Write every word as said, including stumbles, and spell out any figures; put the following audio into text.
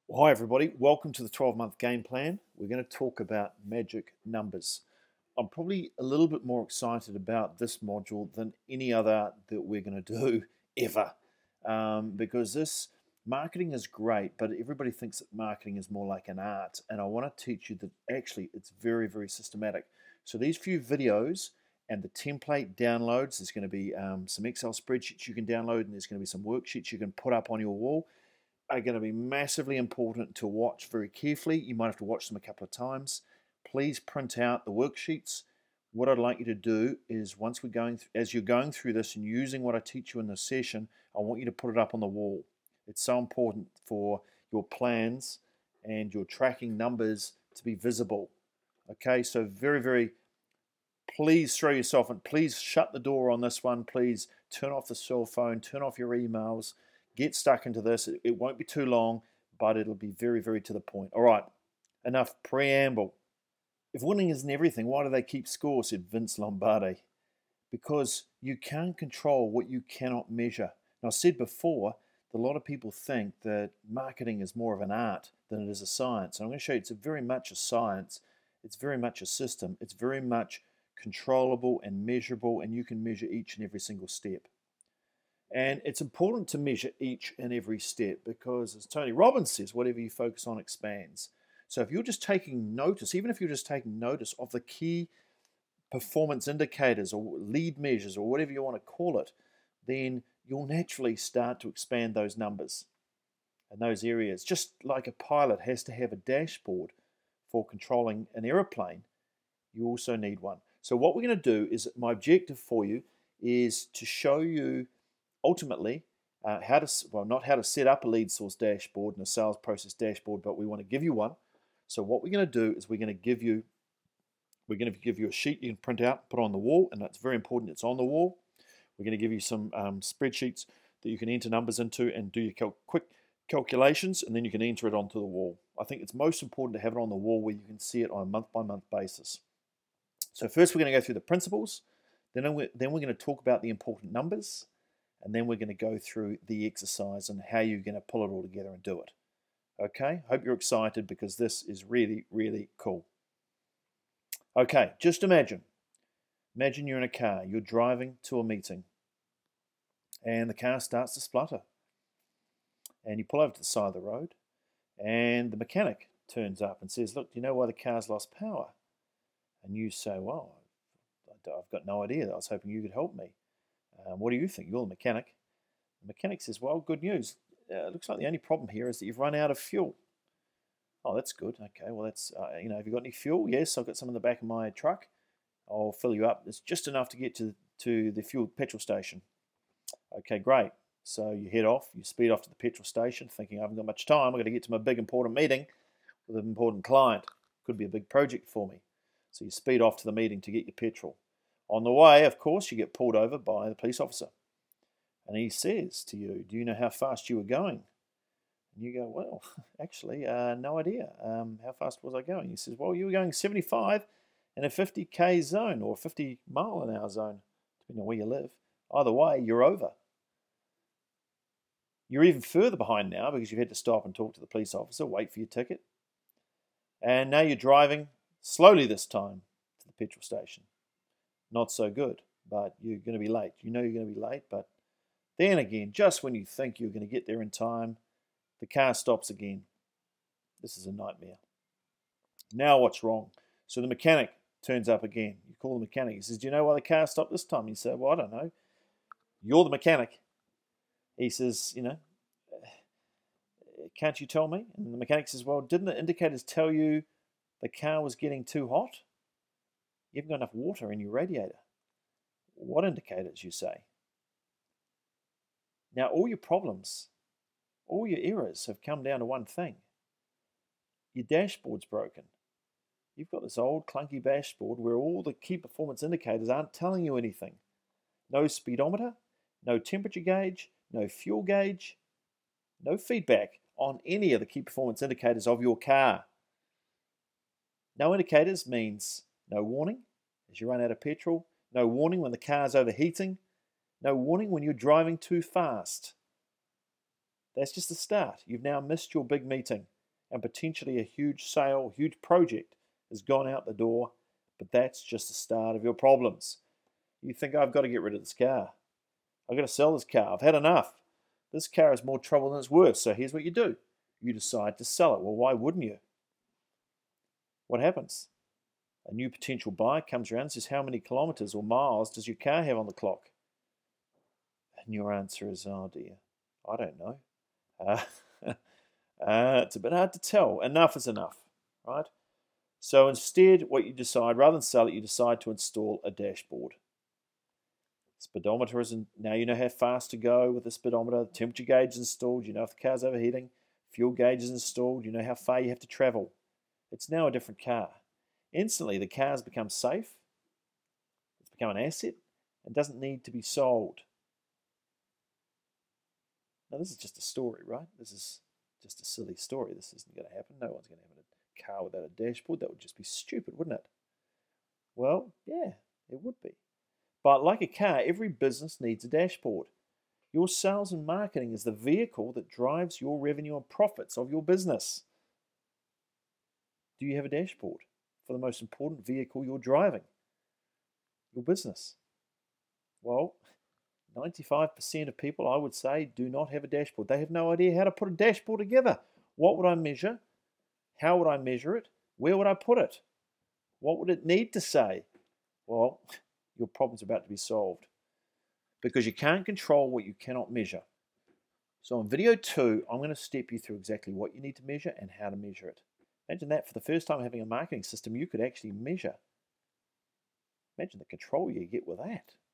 Well, hi, everybody. Welcome to the twelve month game plan. We're going to talk about magic numbers. I'm probably a little bit more excited about this module than any other that we're going to do ever um, because this marketing is great, but everybody thinks that marketing is more like an art. And I want to teach you that actually it's very, very systematic. So, these few videos and the template downloads, there's going to be um, some Excel spreadsheets you can download, and there's going to be some worksheets you can put up on your wall are going to be massively important to watch very carefully. You might have to watch them a couple of times. Please print out the worksheets. What I'd like you to do is once we're going, th- as you're going through this and using what I teach you in this session, I want you to put it up on the wall. It's so important for your plans and your tracking numbers to be visible. Okay, so very, very, please throw yourself in. Please shut the door on this one. Please turn off the cell phone, turn off your emails, get stuck into this. It, it won't be too long, but it'll be very, very to the point. All right, enough preamble. If winning isn't everything, why do they keep score? Said Vince Lombardi. Because you can't control what you cannot measure. Now, I said before that a lot of people think that marketing is more of an art than it is a science. And I'm going to show you it's very much a science. It's very much a system. It's very much controllable and measurable, and you can measure each and every single step. And it's important to measure each and every step because, as Tony Robbins says, whatever you focus on expands. So if you're just taking notice, even if you're just taking notice of the key performance indicators or lead measures or whatever you want to call it, then you'll naturally start to expand those numbers and those areas. Just like a pilot has to have a dashboard for controlling an aeroplane, you also need one. So what we're going to do is, my objective for you is to show you ultimately uh, how to, well, not how to set up a lead source dashboard and a sales process dashboard, but we want to give you one. So what we're going to do is we're going to give you, we're going to give you a sheet you can print out, put on the wall, and that's very important. It's on the wall. We're going to give you some um, spreadsheets that you can enter numbers into and do your cal quick calculations, and then you can enter it onto the wall. I think it's most important to have it on the wall where you can see it on a month-by-month basis. So first we're going to go through the principles, then we're, then we're going to talk about the important numbers, and then we're going to go through the exercise and how you're going to pull it all together and do it. Okay, hope you're excited because this is really, really cool. Okay, just imagine. Imagine you're in a car, you're driving to a meeting, and the car starts to splutter. And you pull over to the side of the road, and the mechanic turns up and says, look, do you know why the car's lost power? And you say, well, I've got no idea. I was hoping you could help me. Um, what do you think? You're the mechanic. The mechanic says, well, good news. Uh, it looks like the only problem here is that you've run out of fuel. Oh, that's good. Okay, well, that's, uh, you know, have you got any fuel? Yes, I've got some in the back of my truck. I'll fill you up. It's just enough to get to, to the fuel petrol station. Okay, great. So you head off, you speed off to the petrol station thinking, I haven't got much time. I've got to get to my big important meeting with an important client. Could be a big project for me. So you speed off to the meeting to get your petrol. On the way, of course, you get pulled over by the police officer. And he says to you, do you know how fast you were going? And you go, well, actually, uh, no idea. Um, how fast was I going? He says, well, you were going seventy-five in a fifty K zone or fifty mile an hour zone, depending on where you live. Either way, you're over. You're even further behind now because you've had to stop and talk to the police officer, wait for your ticket. And now you're driving slowly this time to the petrol station. Not so good, but you're going to be late. You know you're going to be late, but then again, just when you think you're going to get there in time, the car stops again. This is a nightmare. Now what's wrong? So the mechanic turns up again. You call the mechanic. He says, do you know why the car stopped this time? You say, well, I don't know. You're the mechanic. He says, you know, can't you tell me? And the mechanic says, well, didn't the indicators tell you the car was getting too hot? You haven't got enough water in your radiator. What indicators, you say? Now, all your problems, all your errors have come down to one thing. Your dashboard's broken. You've got this old clunky dashboard where all the key performance indicators aren't telling you anything. No speedometer, no temperature gauge, no fuel gauge, no feedback on any of the key performance indicators of your car. No indicators means no warning as you run out of petrol, no warning when the car's overheating, no warning when you're driving too fast. That's just the start. You've now missed your big meeting. and potentially a huge sale, huge project has gone out the door, but that's just the start of your problems. You think, I've got to get rid of this car. I've got to sell this car. I've had enough. This car is more trouble than it's worth. So here's what you do. You decide to sell it. Well, why wouldn't you? What happens? A new potential buyer comes around and says, how many kilometers or miles does your car have on the clock? And your answer is, oh dear, I don't know. Uh, uh, it's a bit hard to tell. Enough is enough, right? So instead, what you decide, rather than sell it, you decide to install a dashboard. Speedometer is in, now you know how fast to go with the speedometer. The temperature gauge is installed. You know if the car's overheating. Fuel gauge is installed. You know how far you have to travel. It's now a different car. Instantly, the car has become safe. It's become an asset and doesn't need to be sold. Now, this is just a story, right? This is just a silly story. This isn't going to happen. No one's going to have a car without a dashboard. That would just be stupid, wouldn't it? Well, yeah, it would be. But like a car, every business needs a dashboard. Your sales and marketing is the vehicle that drives your revenue and profits of your business. Do you have a dashboard for the most important vehicle you're driving? Your business. Well, ninety-five percent of people, I would say, do not have a dashboard. They have no idea how to put a dashboard together. What would I measure? How would I measure it? Where would I put it? What would it need to say? Well, your problem's about to be solved because you can't control what you cannot measure. So in video two, I'm going to step you through exactly what you need to measure and how to measure it. Imagine that for the first time having a marketing system, you could actually measure. Imagine the control you get with that.